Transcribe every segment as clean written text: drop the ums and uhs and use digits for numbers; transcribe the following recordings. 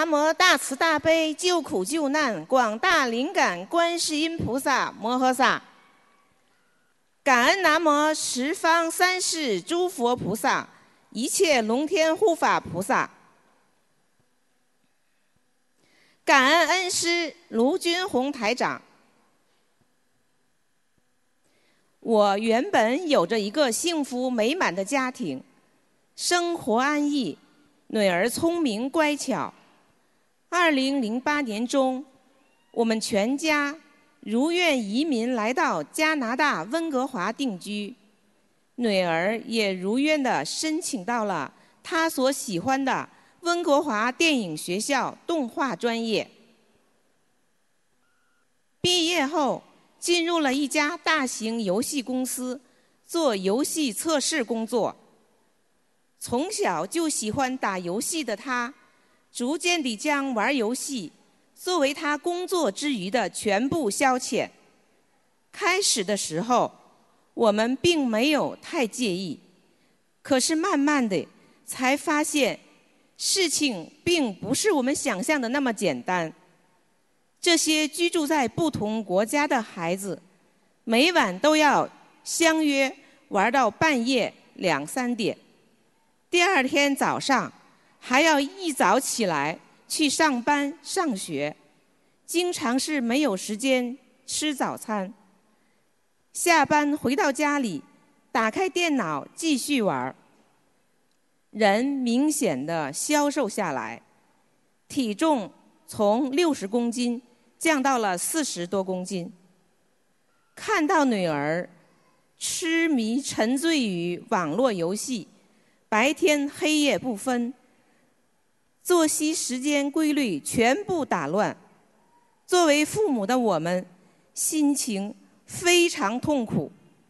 南无大慈大悲救苦救难广大灵感观世音菩萨摩诃萨，感恩南无十方三世诸佛菩萨，一切龙天护法菩萨，感恩恩师卢军宏台长。我原本有着一个幸福美满的家庭，生活安逸，女儿聪明乖巧。2008年中，我们全家如愿移民来到加拿大温哥华定居，女儿也如愿地申请到了她所喜欢的温哥华电影学校动画专业。毕业后，进入了一家大型游戏公司，做游戏测试工作。从小就喜欢打游戏的她，逐渐地将玩游戏作为他工作之余的全部消遣。开始的时候，我们并没有太介意，可是慢慢的才发现，事情并不是我们想象的那么简单。这些居住在不同国家的孩子，每晚都要相约玩到半夜2、3点，第二天早上还要一早起来去上班上学，经常是没有时间吃早餐。下班回到家里，打开电脑继续玩，人明显的消瘦下来，体重从60公斤降到了40多公斤。看到女儿痴迷沉醉于网络游戏，白天黑夜不分，作息时间规律全部打乱，作为父母的我们心情非常痛苦。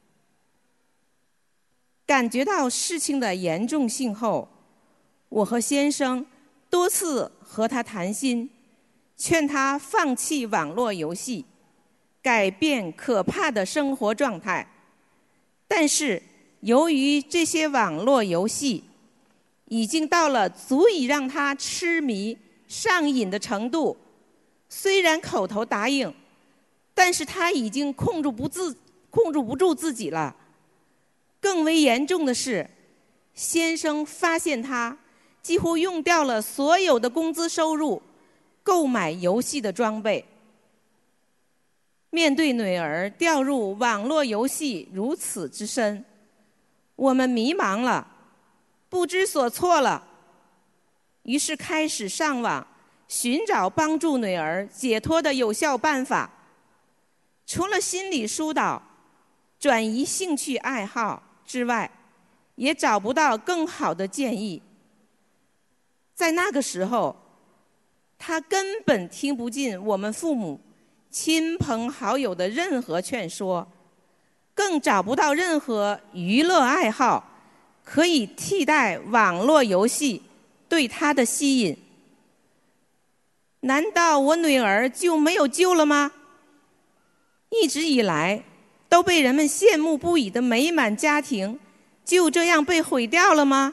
感觉到事情的严重性后，我和先生多次和他谈心，劝他放弃网络游戏，改变可怕的生活状态。但是由于这些网络游戏已经到了足以让他痴迷上瘾的程度，虽然口头答应，但是他已经控制不住自己了。更为严重的是，先生发现他几乎用掉了所有的工资收入购买游戏的装备。面对女儿掉入网络游戏如此之深，我们迷茫了，不知所措了，于是开始上网寻找帮助女儿解脱的有效办法。除了心理疏导、转移兴趣爱好之外，也找不到更好的建议。在那个时候，她根本听不进我们父母、亲朋好友的任何劝说，更找不到任何娱乐爱好可以替代网络游戏对她的吸引。难道我女儿就没有救了吗？一直以来都被人们羡慕不已的美满家庭，就这样被毁掉了吗？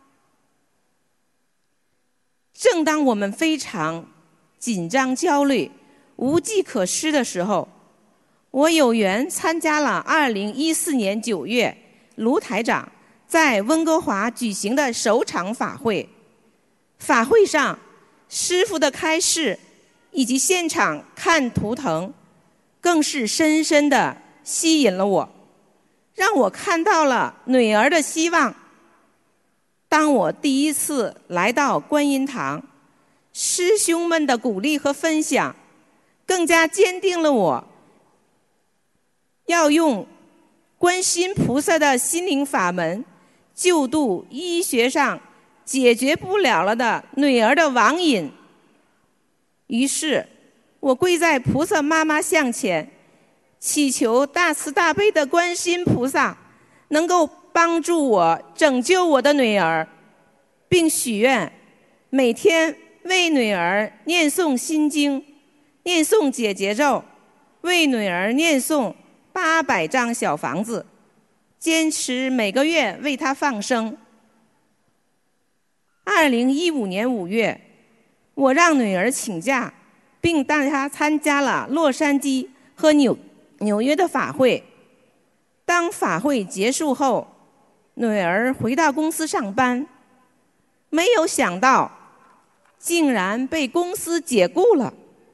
正当我们非常紧张焦虑、无计可施的时候，我有缘参加了2014年9月卢台长在温哥华举行的首场法会。法会上，师父的开示以及现场看图腾，更是深深地吸引了我，让我看到了女儿的希望。当我第一次来到观音堂，师兄们的鼓励和分享，更加坚定了我要用观世音菩萨的心灵法门，救度医学上解决不了了的女儿的网瘾。于是我跪在菩萨妈妈像前，祈求大慈大悲的观世音菩萨能够帮助我拯救我的女儿，并许愿每天为女儿念诵心经，念诵解结咒，为女儿念诵800张小房子，坚持每个月为她放生。2015年5月， 我让女儿请假，并带她参加了洛杉矶和纽约的法会。当法会结束后，女儿回到公司上班，没有想到竟然被公司解雇了。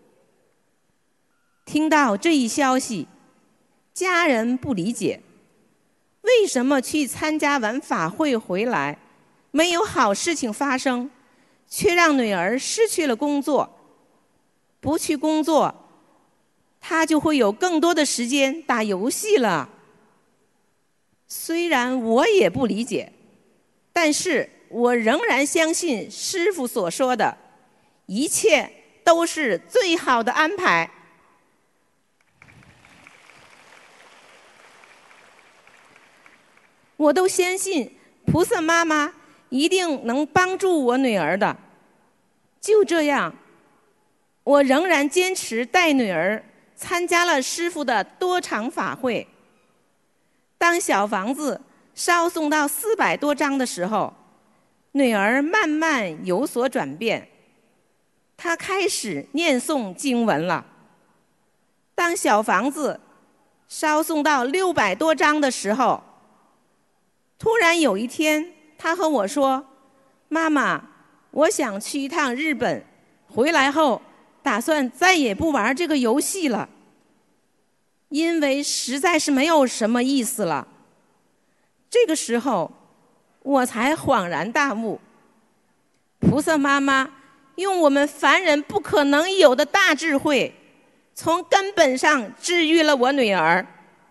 听到这一消息，家人不理解，为什么去参加完法会回来，没有好事情发生，却让女儿失去了工作？不去工作，她就会有更多的时间打游戏了。虽然我也不理解，但是我仍然相信师父所说的，一切都是最好的安排。我都相信菩萨妈妈一定能帮助我女儿的。就这样，我仍然坚持带女儿参加了师父的多场法会。当小房子烧送到400多张的时候，女儿慢慢有所转变，她开始念诵经文了。当小房子烧送到600多张的时候，突然有一天，她和我说：“妈妈，我想去一趟日本，回来后打算再也不玩这个游戏了。”因为实在是没有什么意思了。这个时候，我才恍然大悟，菩萨妈妈用我们凡人不可能有的大智慧，从根本上治愈了我女儿。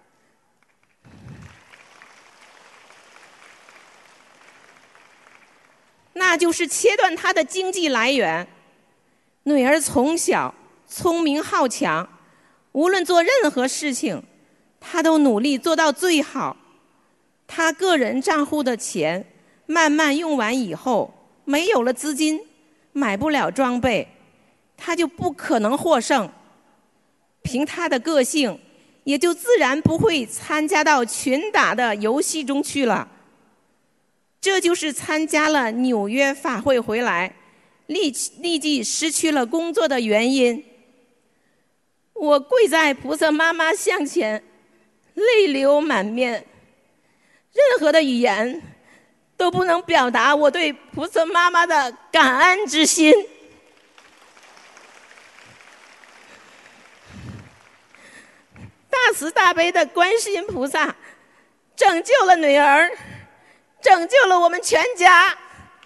那就是切断她的经济来源。女儿从小聪明好强，无论做任何事情，她都努力做到最好。她个人账户的钱慢慢用完以后，没有了资金，买不了装备，她就不可能获胜。凭她的个性，也就自然不会参加到群打的游戏中去了。这就是参加了纽约法会回来，立即失去了工作的原因。我跪在菩萨妈妈像前，泪流满面，任何的语言都不能表达我对菩萨妈妈的感恩之心。大慈大悲的观世音菩萨拯救了女儿，拯救了我们全家。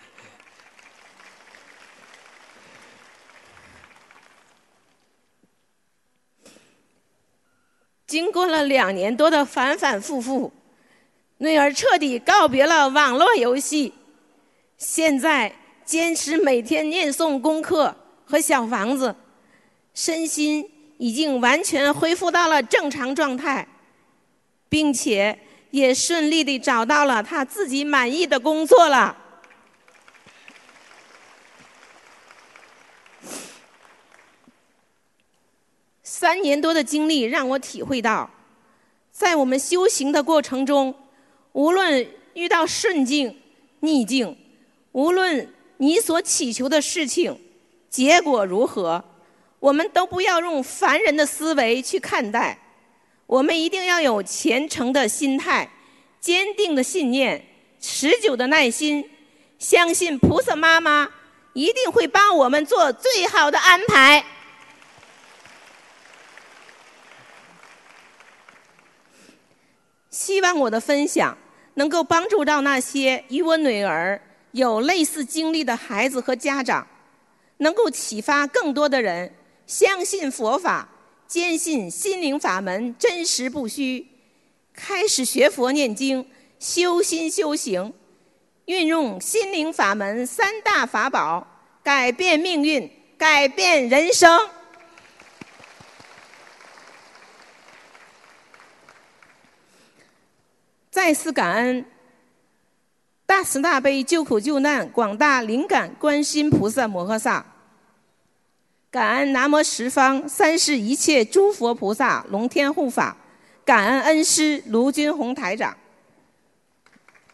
经过了2年多的反反复复，女儿彻底告别了网络游戏，现在坚持每天念诵功课和小房子，身心已经完全恢复到了正常状态，并且也顺利地找到了她自己满意的工作了。3年多的经历让我体会到，在我们修行的过程中，无论遇到顺境、逆境，无论你所祈求的事情结果如何，我们都不要用凡人的思维去看待，我们一定要有虔诚的心态、坚定的信念、持久的耐心，相信菩萨妈妈一定会帮我们做最好的安排。希望我的分享能够帮助到那些与我女儿有类似经历的孩子和家长，能够启发更多的人相信佛法，坚信心灵法门真实不虚，开始学佛念经，修心修行，运用心灵法门3大法宝，改变命运，改变人生。再次感恩大慈大悲救苦救难广大灵感观世音菩萨摩诃萨，感恩南无十方三世一切诸佛菩萨龙天护法，感恩恩师卢军宏台长。